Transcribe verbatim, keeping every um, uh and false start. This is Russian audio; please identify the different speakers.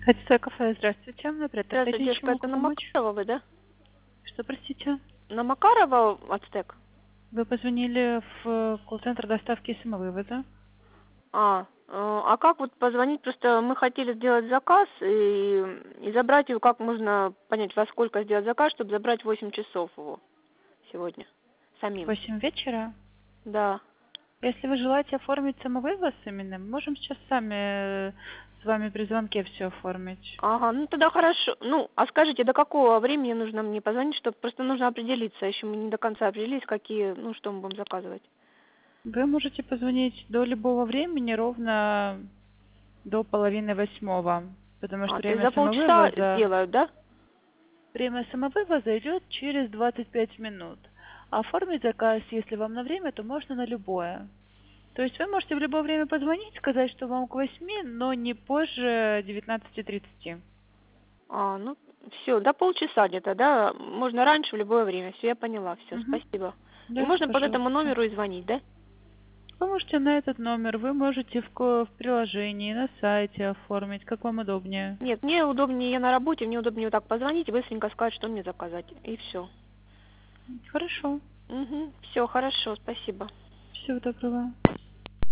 Speaker 1: Хотите кафе? Здравствуйте. Например,
Speaker 2: Здравствуйте,
Speaker 1: чем
Speaker 2: девушка,
Speaker 1: могу
Speaker 2: это на
Speaker 1: помочь?
Speaker 2: Макарова вы, да?
Speaker 1: Что, простите?
Speaker 2: На Макарова Ацтек?
Speaker 1: Вы позвонили в колл-центр доставки и самовывоза.
Speaker 2: А, э, а как вот позвонить? Просто мы хотели сделать заказ и, и забрать его, как можно понять, во сколько сделать заказ, чтобы забрать в восемь часов его сегодня
Speaker 1: В
Speaker 2: самим.
Speaker 1: восемь вечера.
Speaker 2: Да.
Speaker 1: Если вы желаете оформить самовывоз именно, мы можем сейчас сами э, с вами при звонке все оформить.
Speaker 2: Ага, ну тогда хорошо. Ну, а скажите, до какого времени нужно мне позвонить, чтобы просто нужно определиться. Еще мы не до конца определились, какие, ну, что мы будем заказывать.
Speaker 1: Вы можете позвонить до любого времени, ровно до половины восьмого, потому что
Speaker 2: А, то есть
Speaker 1: время
Speaker 2: за полчаса
Speaker 1: самовывоза
Speaker 2: сделают, да?
Speaker 1: время самовывоза идет через двадцать пять минут. А оформить заказ, если вам на время, то можно на любое. То есть вы можете в любое время позвонить, сказать, что вам к восьми, но не позже девятнадцати тридцати.
Speaker 2: А, ну, все, до полчаса где-то, да? Можно раньше, в любое время. Все, я поняла, все,
Speaker 1: Угу.
Speaker 2: спасибо. И
Speaker 1: Да,
Speaker 2: можно по этому
Speaker 1: пожалуйста.
Speaker 2: номеру и звонить, да?
Speaker 1: Вы можете на этот номер, вы можете в, ко- в приложении, на сайте оформить, как вам удобнее.
Speaker 2: Нет, мне удобнее, я на работе, мне удобнее вот так позвонить и быстренько сказать, что мне заказать. И все.
Speaker 1: Хорошо.
Speaker 2: Угу, все, хорошо, спасибо.
Speaker 1: Всего доброго.